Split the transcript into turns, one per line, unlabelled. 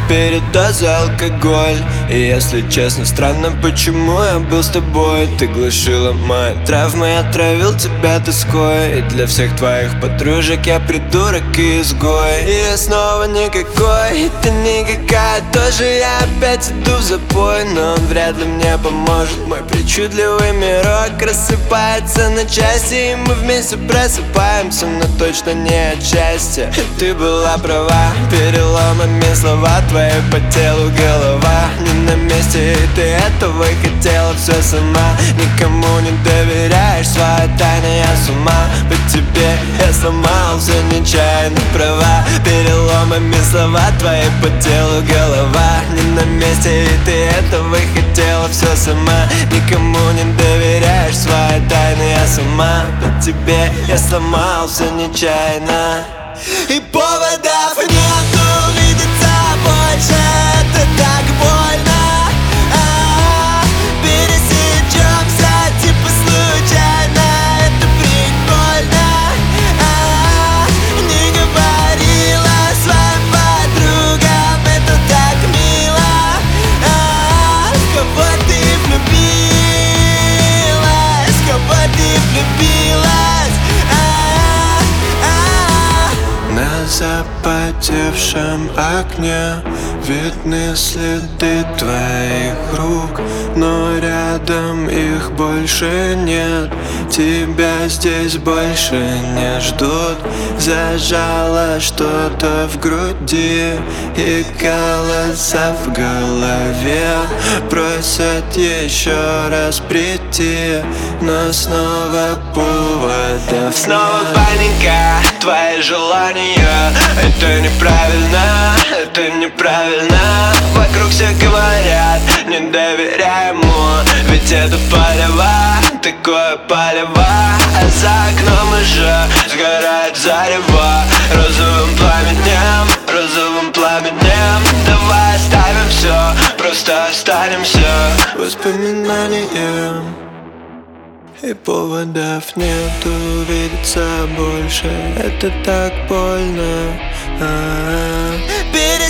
передоза алкоголь. И если честно, странно, почему я был с тобой. Ты глушила мои травмы, я отравил тебя тоской. И для всех твоих подружек я придурок и изгой. И я снова никакой, и ты никакая тоже. Я опять иду в запой, но он вряд ли мне поможет. Мой причудливый мирок рассыпается на части, и мы вместе просыпаемся, но точно не отчасти. Ты была права, переломами слова твои по телу голова не на месте, и ты этого хотела все сама. Никому не доверяешь свои тайны, я с ума по тебе. Я сломался нечаянно, права, переломами слова твои по телу голова не на месте, и ты этого хотела все сама. Никому не доверяешь свои тайны, я сама по тебе. Я сломался нечаянно, и поводов нету видеться больше. Это так больно. Пересечемся типа случайно. Это прикольно. Не говорила своим подругам, это так мило. В кого ты влюбилась? В кого ты влюбилась? На запотевшем окне видны следы твоих рук, но рядом их больше нет. Тебя здесь больше не ждут. Зажало что-то в груди, и голоса в голове просят еще раз прийти, но снова поводов. Снова паника, твои желания. Это неправильно, это неправильно. Вокруг все говорят, не доверяй ему, ведь это палево, такое палево. А за окном уже сгорает зарево розовым пламенем, розовым пламенем. Давай оставим все, просто останемся воспоминанием. И поводов нету видеться больше. Это так больно.